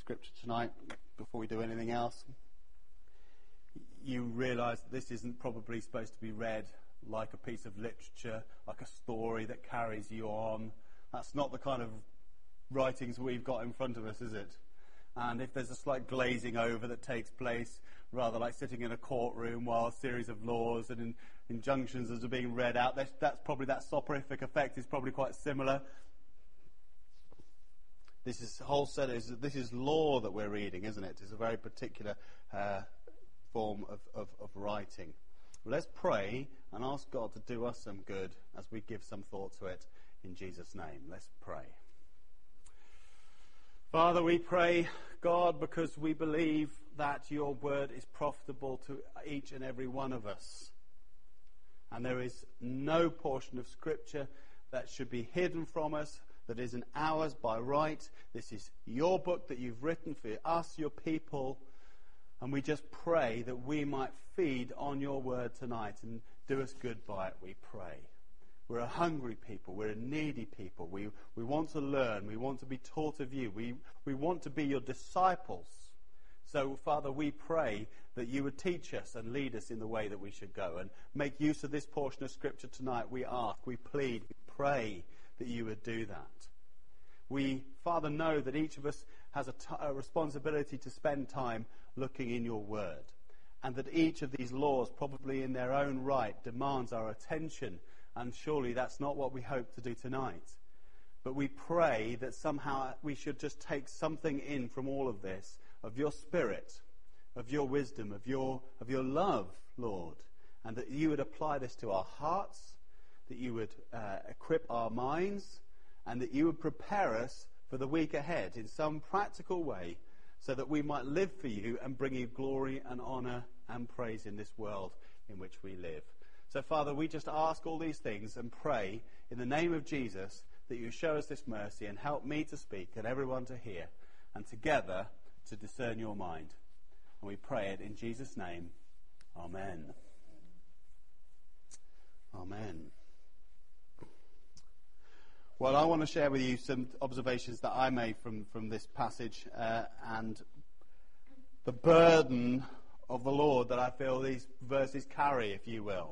Scripture tonight, before we do anything else, you realise that this isn't probably supposed to be read like a piece of literature, like a story that carries you on. That's not the kind of writings we've got in front of us, is it? And if there's a slight glazing over that takes place, rather like sitting in a courtroom while a series of laws and injunctions are being read out, that's probably, that soporific effect is probably quite similar. This is this is law that we're reading, isn't it? It's a very particular form of writing. Well, let's pray and ask God to do us some good as we give some thought to it in Jesus' name. Let's pray. Father, we pray, God, because we believe that your word is profitable to each and every one of us. And there is no portion of Scripture that should be hidden from us, that isn't ours by right. This is your book that you've written for us, your people. And we just pray that we might feed on your word tonight and do us good by it, we pray. We're a hungry people. We're a needy people. We want to learn. We want to be taught of you. We want to be your disciples. So, Father, we pray that you would teach us and lead us in the way that we should go. And make use of this portion of Scripture tonight. We ask, we plead, we pray that you would do that. We, Father, know that each of us has a responsibility to spend time looking in your word. And that each of these laws, probably in their own right, demands our attention. And surely that's not what we hope to do tonight. But we pray that somehow we should just take something in from all of this, of your Spirit, of your wisdom, of your love, Lord. And that you would apply this to our hearts, that you would equip our minds, and that you would prepare us for the week ahead in some practical way, so that we might live for you and bring you glory and honour and praise in this world in which we live. So, Father, we just ask all these things and pray in the name of Jesus that you show us this mercy and help me to speak and everyone to hear, and together to discern your mind. And we pray it in Jesus' name. Amen. Amen. Well, I want to share with you some observations that I made from this passage and the burden of the Lord that I feel these verses carry, if you will.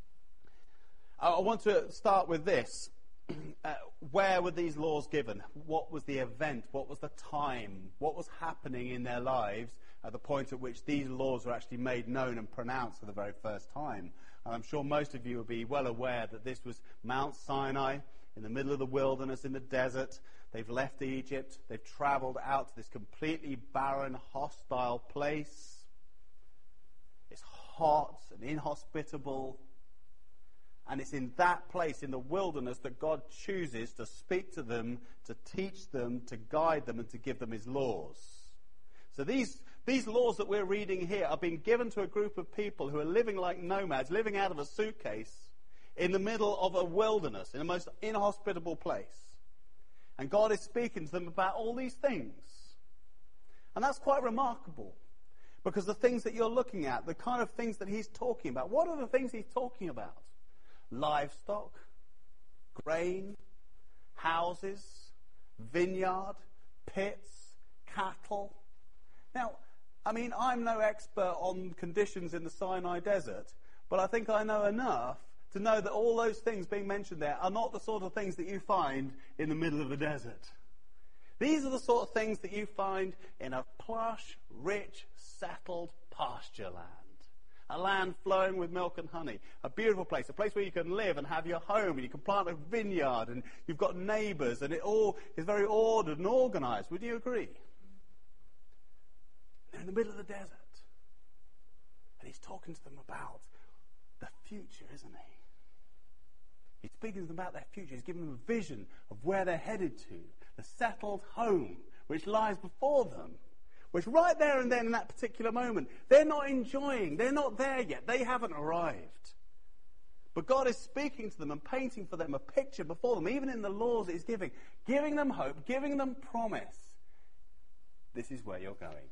I want to start with this. Where were these laws given? What was the event? What was the time? What was happening in their lives at the point at which these laws were actually made known and pronounced for the very first time? And I'm sure most of you will be well aware that this was Mount Sinai, in the middle of the wilderness, in the desert. They've left Egypt. They've travelled out to this completely barren, hostile place. It's hot and inhospitable. And it's in that place, in the wilderness, that God chooses to speak to them, to teach them, to guide them, and to give them his laws. So these laws that we're reading here are being given to a group of people who are living like nomads, living out of a suitcase, in the middle of a wilderness, in a most inhospitable place. And God is speaking to them about all these things. And that's quite remarkable, because the things that you're looking at, the kind of things that he's talking about, what are the things he's talking about? Livestock, grain, houses, vineyard, pits, cattle. Now, I mean, I'm no expert on conditions in the Sinai desert, but I think I know enough to know that all those things being mentioned there are not the sort of things that you find in the middle of the desert. These are the sort of things that you find in a plush, rich, settled pasture land. A land flowing with milk and honey. A beautiful place. A place where you can live and have your home, and you can plant a vineyard, and you've got neighbours, and it all is very ordered and organised. Would you agree? They're in the middle of the desert. And he's talking to them about the future, isn't he? He's speaking to them about their future. He's giving them a vision of where they're headed to. The settled home which lies before them. Which right there and then in that particular moment, they're not enjoying. They're not there yet. They haven't arrived. But God is speaking to them and painting for them a picture before them, even in the laws that he's giving them hope, giving them promise. This is where you're going.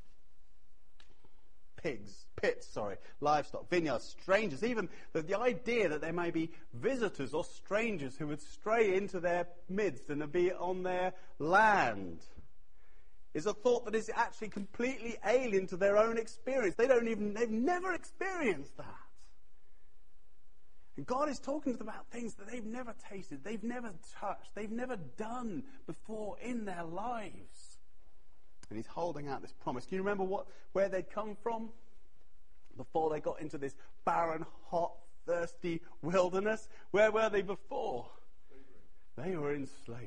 Pits, livestock, vineyards, strangers, even the idea that there may be visitors or strangers who would stray into their midst and be on their land. is a thought that is actually completely alien to their own experience. They've never experienced that. And God is talking to them about things that they've never tasted, they've never touched, they've never done before in their lives. And he's holding out this promise. Can you remember where they'd come from before they got into this barren, hot, thirsty wilderness? Where were they before? Slavery. They were in slavery.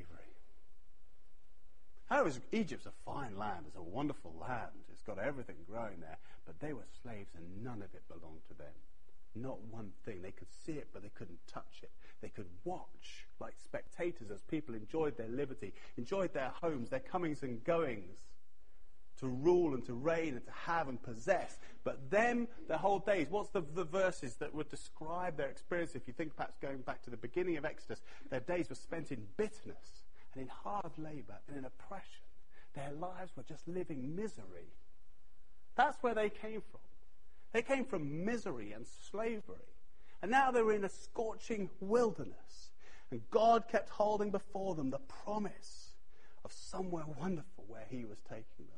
Egypt's a fine land. It's a wonderful land. It's got everything growing there. But they were slaves and none of it belonged to them. Not one thing. They could see it, but they couldn't touch it. They could watch like spectators as people enjoyed their liberty, enjoyed their homes, their comings and goings, to rule and to reign and to have and possess. But them, their whole days, what's the verses that would describe their experience? If you think perhaps going back to the beginning of Exodus, their days were spent in bitterness and in hard labour and in oppression. Their lives were just living misery. That's where they came from. They came from misery and slavery. And now they were in a scorching wilderness. And God kept holding before them the promise of somewhere wonderful where he was taking them.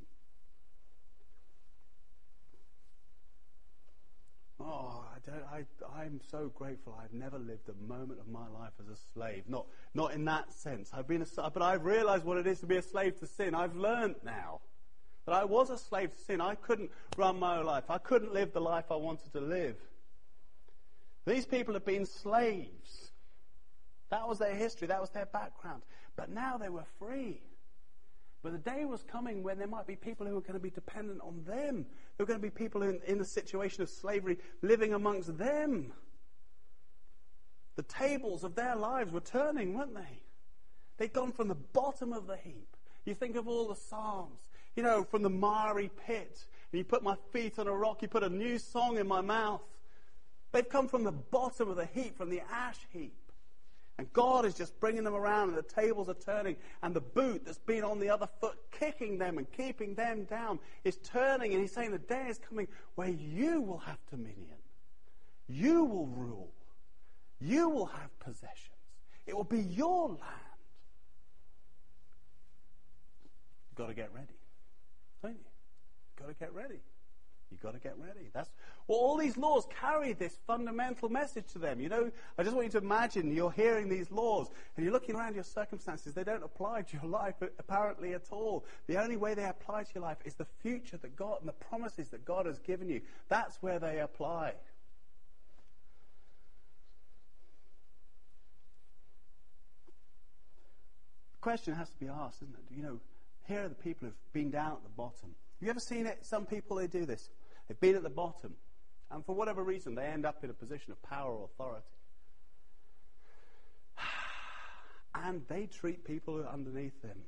Oh, I'm so grateful I've never lived a moment of my life as a slave. Not in that sense. But I've realized what it is to be a slave to sin. I've learned now that I was a slave to sin. I couldn't run my own life. I couldn't live the life I wanted to live. These people have been slaves. That was their history. That was their background. But now they were free. But the day was coming when there might be people who are going to be dependent on them. There are going to be people in a situation of slavery living amongst them. The tables of their lives were turning, weren't they? They'd gone from the bottom of the heap. You think of all the Psalms, from the miry pit. And you put my feet on a rock, you put a new song in my mouth. They've come from the bottom of the heap, from the ash heap. And God is just bringing them around, and the tables are turning, and the boot that's been on the other foot, kicking them and keeping them down, is turning, and he's saying the day is coming where you will have dominion. You will rule. You will have possessions. It will be your land. You've got to get ready, don't you? You've got to get ready. You've got to get ready. All these laws carry this fundamental message to them. I just want you to imagine you're hearing these laws and you're looking around your circumstances. They don't apply to your life apparently at all. The only way they apply to your life is the future that God and the promises that God has given you. That's where they apply. The question has to be asked, isn't it? Here are the people who've been down at the bottom. Have you ever seen it? Some people, they do this. They've been at the bottom, and for whatever reason, they end up in a position of power or authority. And they treat people who are underneath them.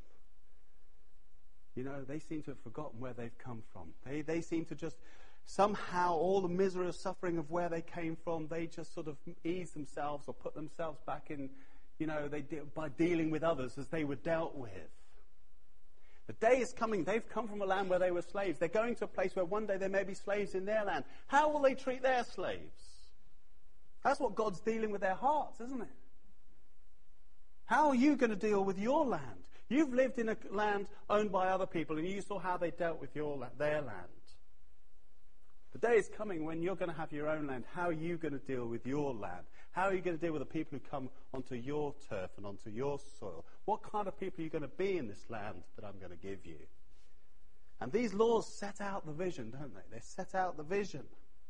They seem to have forgotten where they've come from. They seem to just, somehow, all the misery or suffering of where they came from, they just sort of ease themselves or put themselves back in, by dealing with others as they were dealt with. The day is coming. They've come from a land where they were slaves. They're going to a place where one day there may be slaves in their land. How will they treat their slaves? That's what God's dealing with their hearts, isn't it? How are you going to deal with your land? You've lived in a land owned by other people, and you saw how they dealt with their land. The day is coming when you're going to have your own land. How are you going to deal with your land? How are you going to deal with the people who come onto your turf and onto your soil? What kind of people are you going to be in this land that I'm going to give you? And these laws set out the vision, don't they? They set out the vision.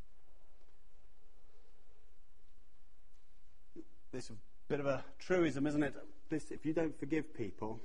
This is a bit of a truism, isn't it? If you don't forgive people,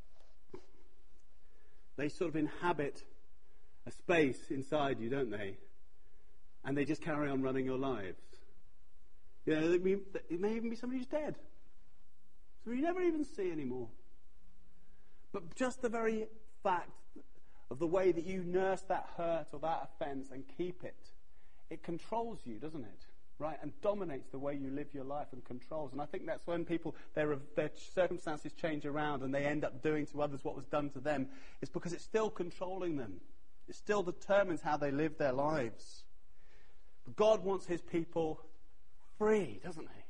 they sort of inhabit a space inside you, don't they? And they just carry on running your lives. It may even be somebody who's dead. So you never even see anymore. But just the very fact of the way that you nurse that hurt or that offence and keep it, it controls you, doesn't it? Right? And dominates the way you live your life and controls. And I think that's when people, their circumstances change around and they end up doing to others what was done to them. It's because it's still controlling them. It still determines how they live their lives. But God wants his people free, doesn't he?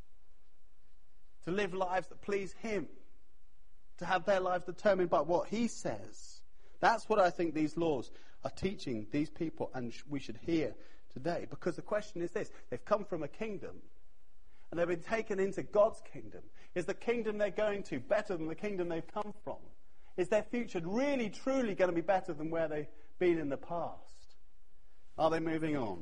To live lives that please him. To have their lives determined by what he says. That's what I think these laws are teaching these people, and we should hear today. Because the question is this: they've come from a kingdom, and they've been taken into God's kingdom. Is the kingdom they're going to better than the kingdom they've come from? Is their future really, truly going to be better than where they've been in the past? Are they moving on?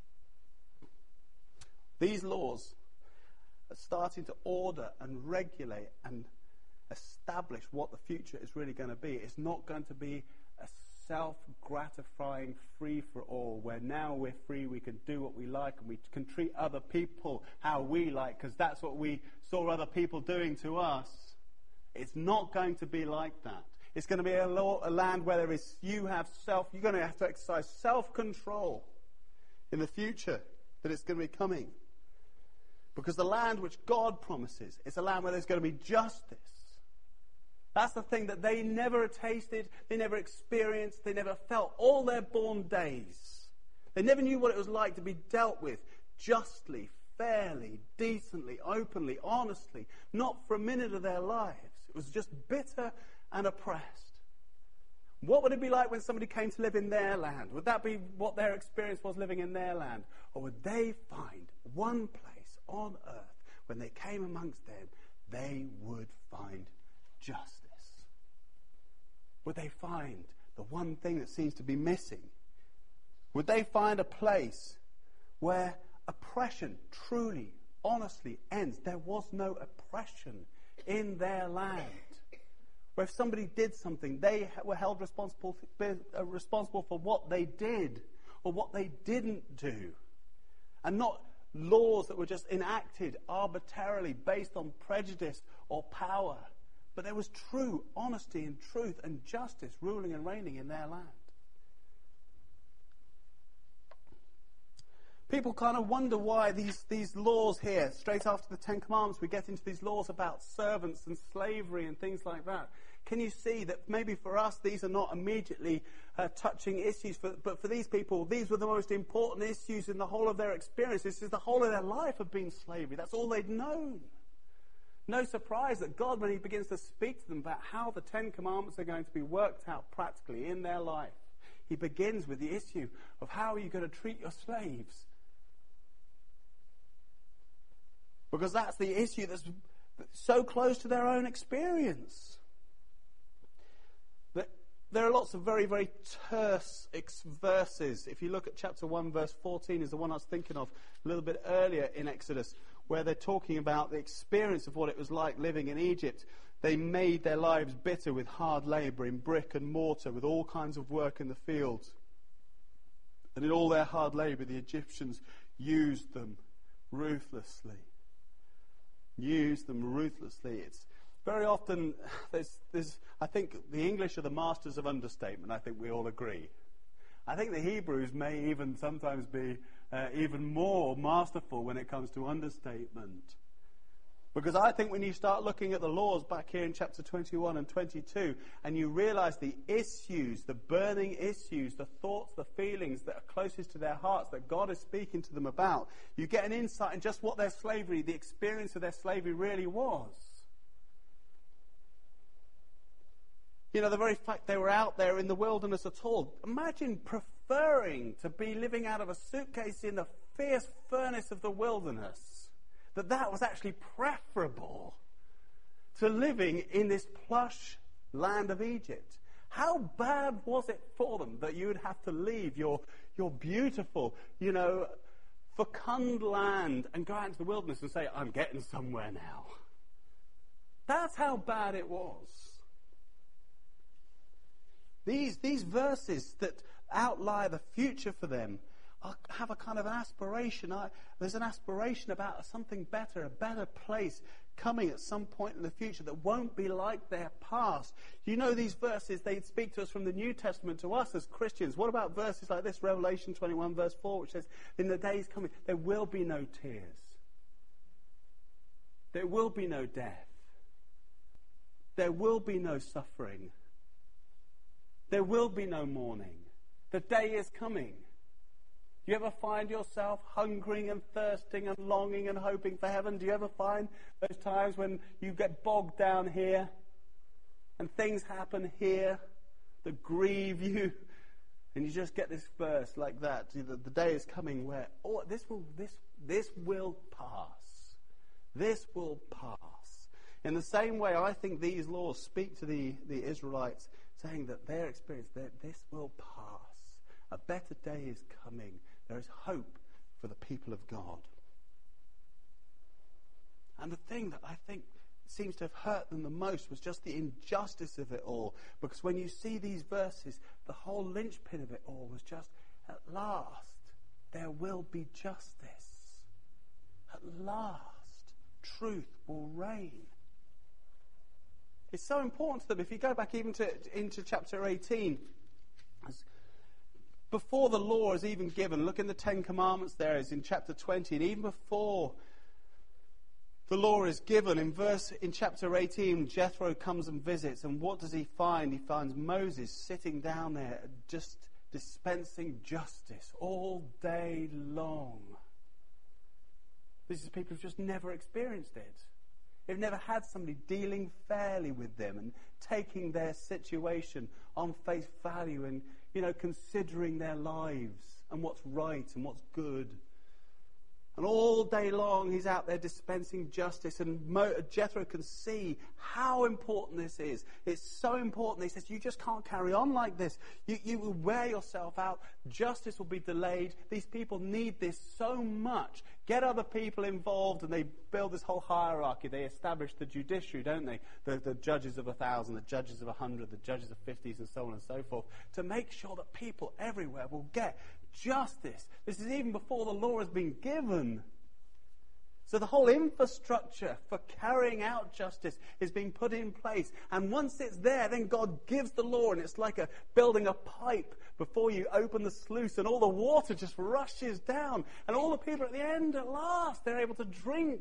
These laws are starting to order and regulate and establish what the future is really going to be. It's not going to be a self-gratifying free-for-all where now we're free, we can do what we like, and we can treat other people how we like because that's what we saw other people doing to us. It's not going to be like that. It's going to be a land where you're going to have to exercise self-control in the future that it's going to be coming. Because the land which God promises is a land where there's going to be justice. That's the thing that they never tasted, they never experienced, they never felt all their born days. They never knew what it was like to be dealt with justly, fairly, decently, openly, honestly, not for a minute of their lives. It was just bitter and oppressed. What would it be like when somebody came to live in their land? Would that be what their experience was living in their land? Or would they find one place on earth when they came amongst them, they would find justice? Would they find the one thing that seems to be missing? Would they find a place where oppression truly, honestly ends? There was no oppression in their land. Where if somebody did something, they were held responsible for what they did or what they didn't do. And not laws that were just enacted arbitrarily based on prejudice or power. But there was true honesty and truth and justice ruling and reigning in their land. People kind of wonder why these laws here, straight after the Ten Commandments, we get into these laws about servants and slavery and things like that. Can you see that maybe for us these are not immediately touching issues, but for these people, these were the most important issues in the whole of their experience. This is the whole of their life have been slavery. That's all they'd known. No surprise that God, when he begins to speak to them about how the Ten Commandments are going to be worked out practically in their life, he begins with the issue of how are you going to treat your slaves? Because that's the issue that's so close to their own experience. There are lots of very, very terse verses. If you look at chapter 1, verse 14 is the one I was thinking of a little bit earlier in Exodus, where they're talking about the experience of what it was like living in Egypt. They made their lives bitter with hard labour in brick and mortar, with all kinds of work in the fields. And in all their hard labour, the Egyptians used them ruthlessly. It's very often, I think the English are the masters of understatement. I think we all agree. I think the Hebrews may even sometimes be even more masterful when it comes to understatement. Because I think when you start looking at the laws back here in chapter 21 and 22, and you realize the issues, the burning issues, the thoughts, the feelings that are closest to their hearts that God is speaking to them about, you get an insight in just what their slavery, the experience of their slavery really was. You know, the very fact they were out there in the wilderness at all. Imagine preferring to be living out of a suitcase in the fierce furnace of the wilderness. That was actually preferable to living in this plush land of Egypt. How bad was it for them that you would have to leave your beautiful, fecund land and go out into the wilderness and say, I'm getting somewhere now. That's how bad it was. These verses that outline the future for them have a kind of aspiration. There's an aspiration about something better, a better place coming at some point in the future that won't be like their past. You know, these verses, they speak to us from the New Testament to us as Christians. What about verses like this, Revelation 21 verse 4, which says, in the days coming, there will be no tears. There will be no death. There will be no suffering. There will be no mourning. The day is coming. Do you ever find yourself hungering and thirsting and longing and hoping for heaven? Do you ever find those times when you get bogged down here and things happen here, that grieve you. And you just get this verse like that. The day is coming where this will pass. This will pass. In the same way, I think these laws speak to the Israelites, saying that their experience, that this will pass. A better day is coming. There is hope for the people of God. And the thing that I think seems to have hurt them the most was just the injustice of it all. Because when you see these verses, the whole linchpin of it all was just, at last, there will be justice. At last, truth will reign. It's so important to them. If you go back even into chapter 18, before the law is even given, look in the Ten Commandments there, is in chapter 20, and even before the law is given, in chapter 18, Jethro comes and visits, and what does he find? He finds Moses sitting down there, just dispensing justice all day long. These are people who've just never experienced it. They've never had somebody dealing fairly with them and taking their situation on face value and, considering their lives and what's right and what's good. And all day long he's out there dispensing justice, and Jethro can see how important this is. It's so important. He says, you just can't carry on like this. You will wear yourself out. Justice will be delayed. These people need this so much. Get other people involved, and they build this whole hierarchy. They establish the judiciary, don't they? The judges of 1,000, the judges of 100, the judges of 50s, and so on and so forth, to make sure that people everywhere will get justice. This is even before the law has been given. So the whole infrastructure for carrying out justice is being put in place. And once it's there, then God gives the law, and it's like building a pipe before you open the sluice, and all the water just rushes down. And all the people at the end, at last, they're able to drink.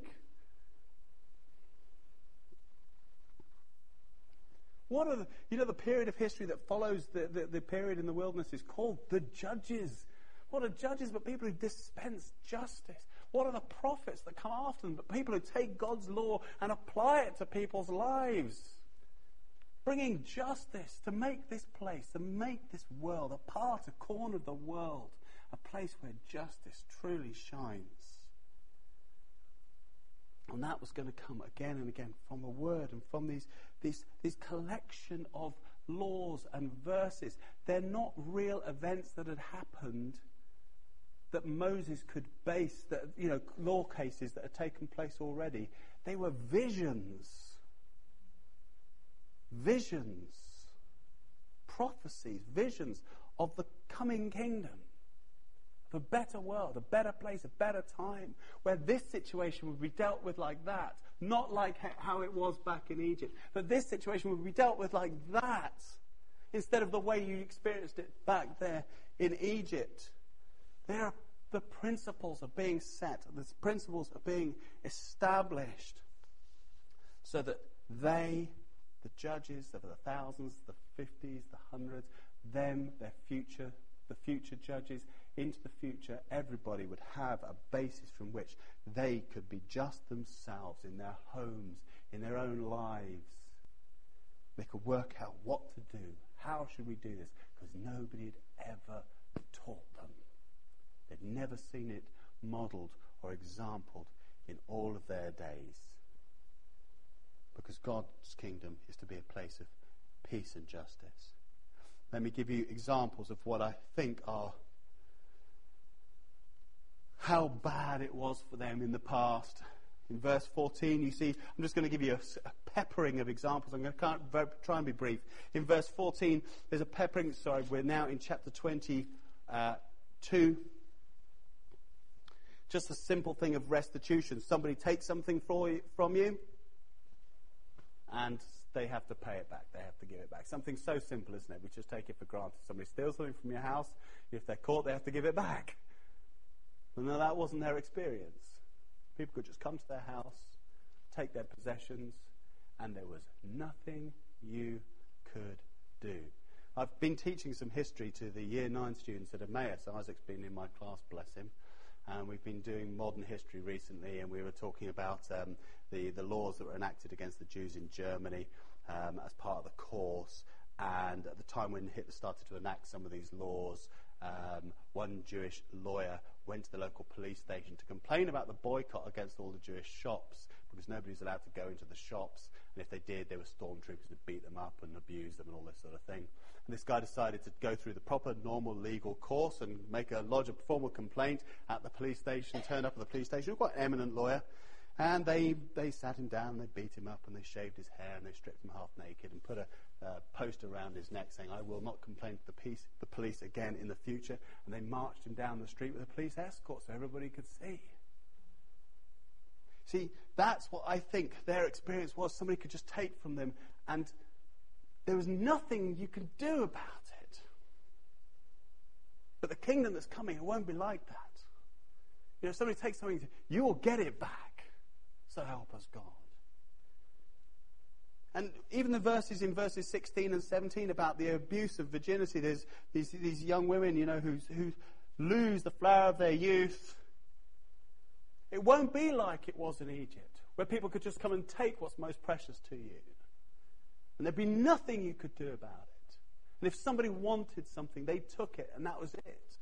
What are the period of history that follows the period in the wilderness is called the Judges. What are judges but people who dispense justice? What are the prophets that come after them but people who take God's law and apply it to people's lives? Bringing justice to make this place, to make this world, a corner of the world, a place where justice truly shines. And that was going to come again and again from the Word and from these collection of laws and verses. They're not real events that had happened that Moses could base, law cases that had taken place already. They were visions, prophecies, visions of the coming kingdom, of a better world, a better place, a better time, where this situation would be dealt with like that, not like how it was back in Egypt, but this situation would be dealt with like that, instead of the way you experienced it back there in Egypt. The principles are being set, the principles are being established, so that the judges of the thousands, the 50s, the hundreds, the future judges, into the future, everybody would have a basis from which they could be just themselves in their homes, in their own lives. They could work out what to do. How should we do this? Because nobody had ever taught them. They'd never seen it modelled or exampled in all of their days. Because God's kingdom is to be a place of peace and justice. Let me give you examples of what I think are how bad it was for them in the past. In verse 14, you see, I'm just going to give you a peppering of examples. I'm going to try and be brief. In verse 14, there's a peppering. We're now in chapter 22. Just a simple thing of restitution. Somebody takes something from you, and they have to pay it back. They have to give it back. Something so simple, isn't it? We just take it for granted. Somebody steals something from your house. If they're caught, they have to give it back. But no, that wasn't their experience. People could just come to their house, take their possessions, and there was nothing you could do. I've been teaching some history to the Year 9 students at Emmaus. Isaac's been in my class, bless him. And we've been doing modern history recently, and we were talking about the laws that were enacted against the Jews in Germany as part of the course. And at the time when Hitler started to enact some of these laws, one Jewish lawyer went to the local police station to complain about the boycott against all the Jewish shops, because nobody was allowed to go into the shops, and if they did, there were stormtroopers that beat them up and abused them and all this sort of thing. And this guy decided to go through the proper, normal, legal course and lodge a formal complaint at the police station, turned up at the police station, quite an eminent lawyer, and they sat him down, they beat him up, and they shaved his hair, and they stripped him half naked, and put a poster around his neck saying, "I will not complain to the police again in the future," and they marched him down the street with a police escort so everybody could see. See, that's what I think their experience was. Somebody could just take from them, and there was nothing you could do about it. But the kingdom that's coming, it won't be like that. You know, if somebody takes something, you will get it back. So help us, God. And even the verses in verses 16 and 17 about the abuse of virginity, there's these young women, you know, who lose the flower of their youth. It won't be like it was in Egypt, where people could just come and take what's most precious to you. And there'd be nothing you could do about it. And if somebody wanted something, they took it, and that was it.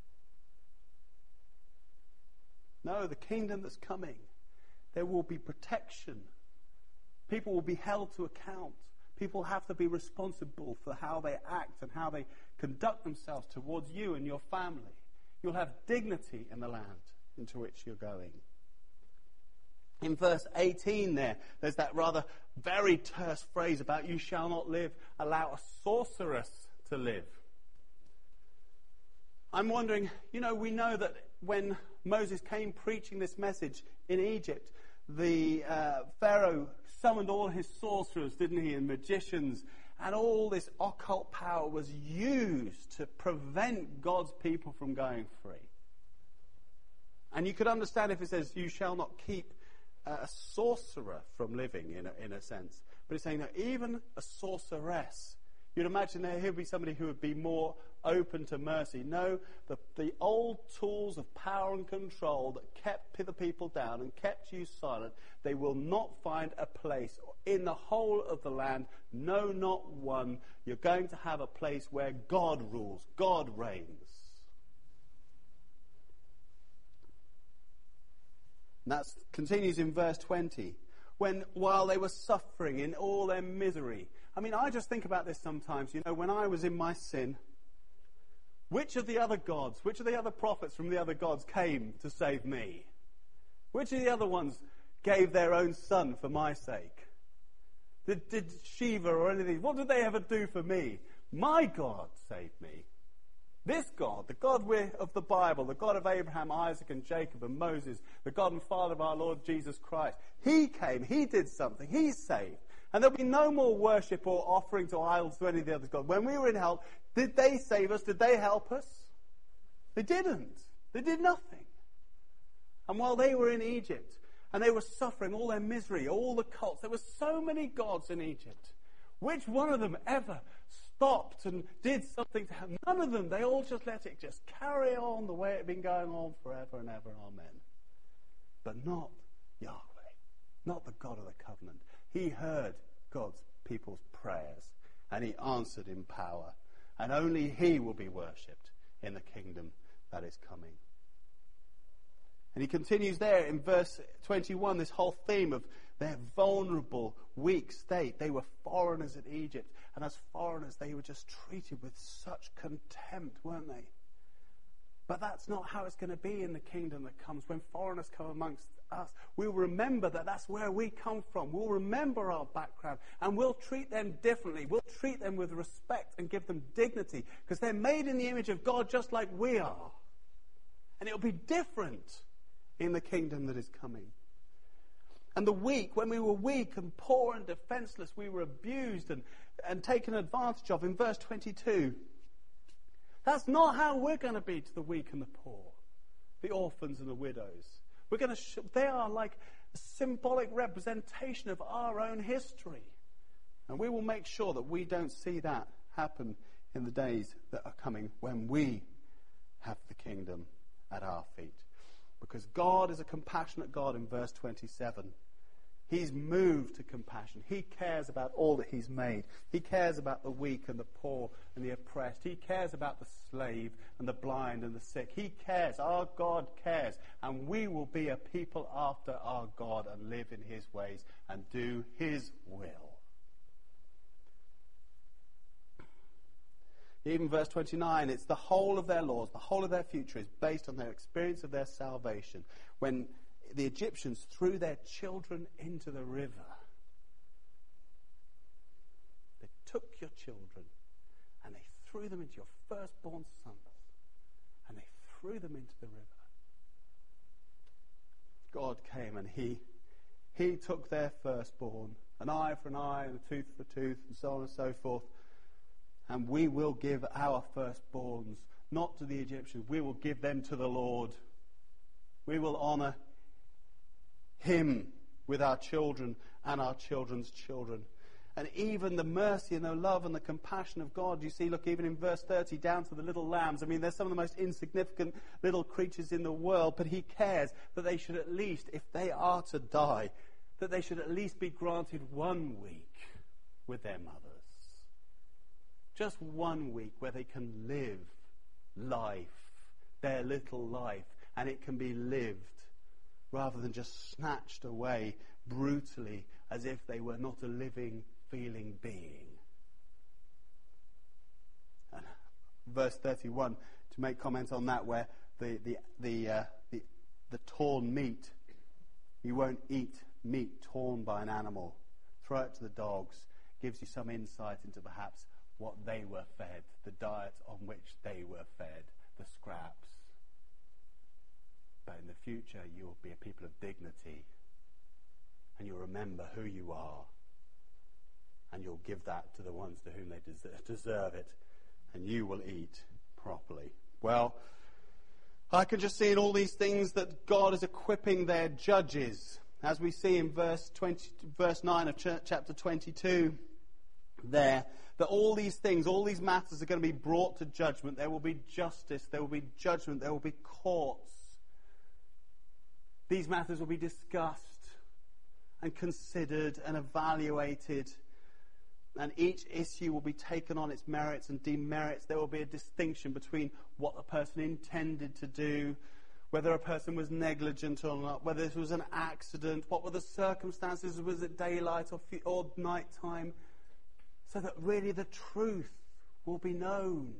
No, the kingdom that's coming, there will be protection. People will be held to account. People have to be responsible for how they act and how they conduct themselves towards you and your family. You'll have dignity in the land into which you're going. In verse 18 there's that rather very terse phrase about you shall not allow a sorceress to live. I'm wondering, you know, we know that when Moses came preaching this message in Egypt, the Pharaoh summoned all his sorcerers, didn't he, and magicians, and all this occult power was used to prevent God's people from going free. And you could understand if it says, you shall not keep a sorcerer from living, in a sense. But it's saying that even a sorceress, you'd imagine there would be somebody who would be more open to mercy. No, the old tools of power and control that kept the people down and kept you silent, they will not find a place in the whole of the land. No, not one. You're going to have a place where God rules, God reigns. And that continues in verse 20. While they were suffering in all their misery. I mean, I just think about this sometimes. You know, when I was in my sin, which of the other gods, which of the other prophets from the other gods came to save me? Which of the other ones gave their own son for my sake? Did Shiva or anything, what did they ever do for me? My God saved me. This God, the God of the Bible, the God of Abraham, Isaac and Jacob and Moses, the God and Father of our Lord Jesus Christ, He came, He did something, He saved. And there'll be no more worship or offering to idols to any of the other gods. When we were in hell, did they save us? Did they help us? They didn't. They did nothing. And while they were in Egypt, and they were suffering all their misery, all the cults, there were so many gods in Egypt. Which one of them ever stopped and did something to help? None of them. They all just let it just carry on the way it had been going on forever and ever. Amen. But not Yahweh, not the God of the covenant. He heard God's people's prayers, and He answered in power. And only He will be worshipped in the kingdom that is coming. And he continues there in verse 21, this whole theme of their vulnerable, weak state. They were foreigners in Egypt, and as foreigners they were just treated with such contempt, weren't they? But that's not how it's going to be in the kingdom that comes. When foreigners come amongst us, we'll remember that that's where we come from. We'll remember our background, and we'll treat them differently. We'll treat them with respect and give them dignity, because they're made in the image of God just like we are. And it'll be different in the kingdom that is coming. And the weak, when we were weak and poor and defenseless, we were abused and taken advantage of. In verse 22, that's not how we're going to be to the weak and the poor, the orphans and the widows. We're going to they are like a symbolic representation of our own history. And we will make sure that we don't see that happen in the days that are coming when we have the kingdom at our feet. Because God is a compassionate God in verse 27. He's moved to compassion. He cares about all that he's made. He cares about the weak and the poor and the oppressed. He cares about the slave and the blind and the sick. He cares. Our God cares. And we will be a people after our God and live in his ways and do his will. Even verse 29, it's the whole of their laws, the whole of their future is based on their experience of their salvation. When the Egyptians threw their children into the river, they took your children and they threw them into your firstborn sons and they threw them into the river. God came and he took their firstborn, an eye for an eye and a tooth for a tooth and so on and so forth. And we will give our firstborns not to the Egyptians. We will give them to the Lord. We will honour him with our children and our children's children. And even the mercy and the love and the compassion of God, you see, look, even in verse 30, down to the little lambs. I mean, they're some of the most insignificant little creatures in the world, but he cares that they should at least, if they are to die, that they should at least be granted 1 week with their mothers. Just 1 week where they can live life, their little life, and it can be lived rather than just snatched away brutally as if they were not a living, feeling being. And verse 31, to make comment on that, where the torn meat, you won't eat meat torn by an animal. Throw it to the dogs. Gives you some insight into perhaps what they were fed, the diet on which they were fed, the scraps. But in the future, you will be a people of dignity, and you'll remember who you are, and you'll give that to the ones to whom they deserve it, and you will eat properly. Well, I can just see in all these things that God is equipping their judges, as we see in verse 9 of chapter 22 there, that all these things, all these matters are going to be brought to judgment. There will be justice, there will be judgment, there will be courts. These matters will be discussed and considered and evaluated, and each issue will be taken on its merits and demerits. There will be a distinction between what the person intended to do, whether a person was negligent or not, whether this was an accident, what were the circumstances, was it daylight or night time, so that really the truth will be known.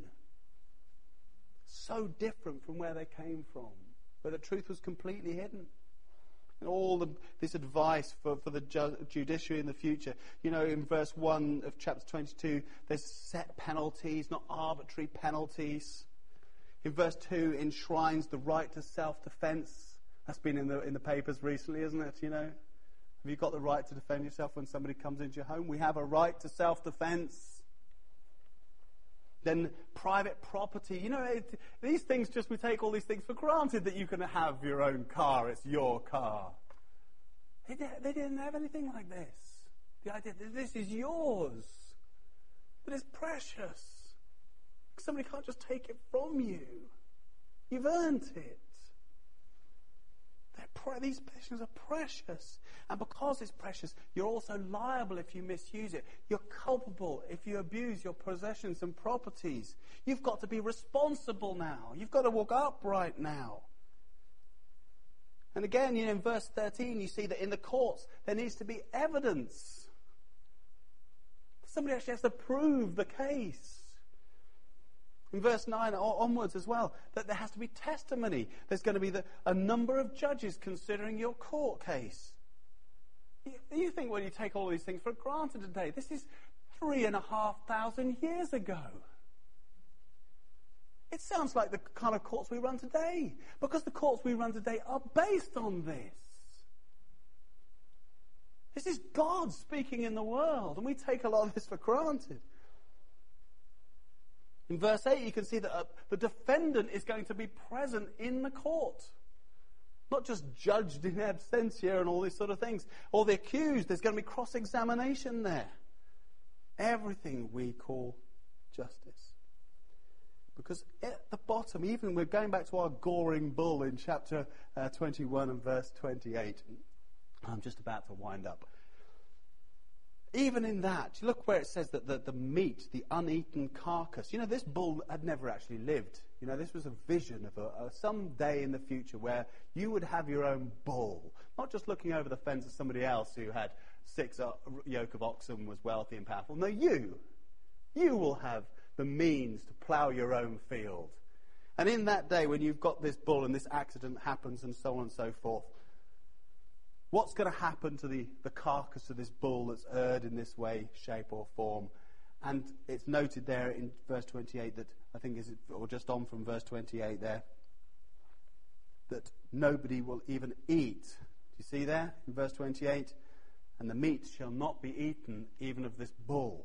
So different from where they came from, where the truth was completely hidden. And all this advice for the judiciary in the future. You know, in verse 1 of chapter 22, there's set penalties, not arbitrary penalties. In verse 2, enshrines the right to self-defense. That's been in the papers recently, isn't it? You know, have you got the right to defend yourself when somebody comes into your home? We have a right to self-defense. Then private property. You know, these things, we take all these things for granted, that you can have your own car, it's your car. They didn't have anything like this. The idea that this is yours, that it's precious. Somebody can't just take it from you. You've earned it. These possessions are precious. And because it's precious, you're also liable if you misuse it. You're culpable if you abuse your possessions and properties. You've got to be responsible now. You've got to walk upright now. And again, in verse 13, you see that in the courts, there needs to be evidence. Somebody actually has to prove the case. In verse 9 onwards as well, that there has to be testimony. There's going to be a number of judges considering your court case. You think, well, you take all these things for granted today. This is 3,500 years ago. It sounds like the kind of courts we run today, because the courts we run today are based on this. This is God speaking in the world, and we take a lot of this for granted. In verse 8, you can see that the defendant is going to be present in the court. Not just judged in absentia and all these sort of things. Or the accused, there's going to be cross-examination there. Everything we call justice. Because at the bottom, even we're going back to our goring bull in chapter 21 and verse 28. I'm just about to wind up. Even in that, look where it says that the meat, the uneaten carcass. This bull had never actually lived. This was a vision of some day in the future where you would have your own bull. Not just looking over the fence at somebody else who had 6 yoke of oxen and was wealthy and powerful. No, you will have the means to plough your own field. And in that day when you've got this bull and this accident happens and so on and so forth, what's going to happen to the carcass of this bull that's erred in this way, shape or form? And it's noted there in verse 28 that, I think, or just on from verse 28 there, that nobody will even eat. Do you see there in verse 28? And the meat shall not be eaten even of this bull,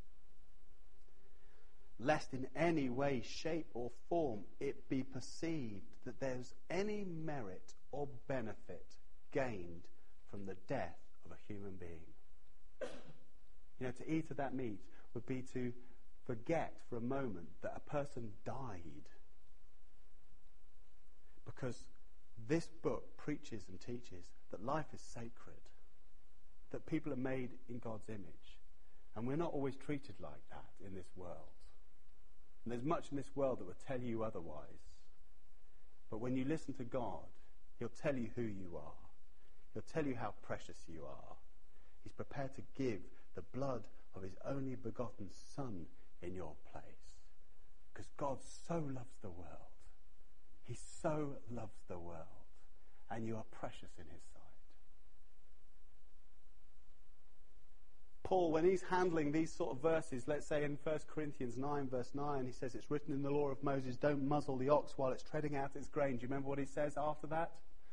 lest in any way, shape or form it be perceived that there's any merit or benefit gained from the death of a human being. To eat of that meat would be to forget for a moment that a person died. Because this book preaches and teaches that life is sacred, that people are made in God's image, and we're not always treated like that in this world. And there's much in this world that will tell you otherwise. But when you listen to God, He'll tell you who you are. He'll tell you how precious you are. He's prepared to give the blood of His only begotten Son in your place. Because God so loves the world. He so loves the world. And you are precious in His sight. Paul, when he's handling these sort of verses, let's say in 1 Corinthians 9, verse 9, he says it's written in the law of Moses, don't muzzle the ox while it's treading out its grain. Do you remember what he says after that?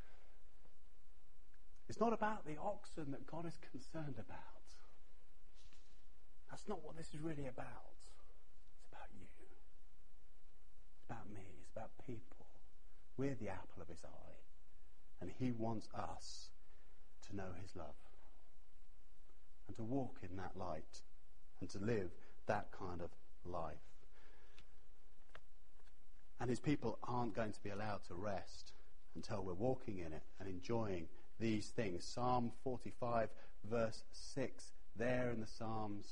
It's not about the oxen that God is concerned about. That's not what this is really about. It's about you. It's about me. It's about people. We're the apple of His eye. And He wants us to know His love. And to walk in that light. And to live that kind of life. And His people aren't going to be allowed to rest until we're walking in it and enjoying these things. Psalm 45 verse 6 there in the Psalms.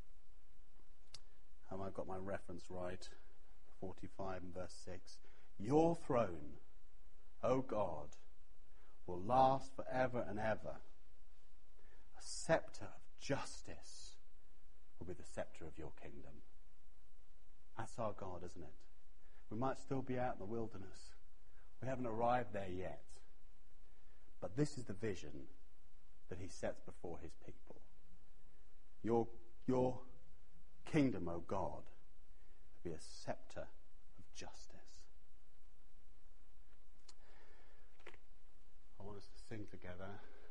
Have I got my reference right? 45 and verse 6. Your throne, O God, will last forever and ever. A scepter of justice will be the scepter of your kingdom. That's our God, isn't it? We might still be out in the wilderness. We haven't arrived there yet. But this is the vision that He sets before His people. Your kingdom, O God, will be a scepter of justice. I want us to sing together.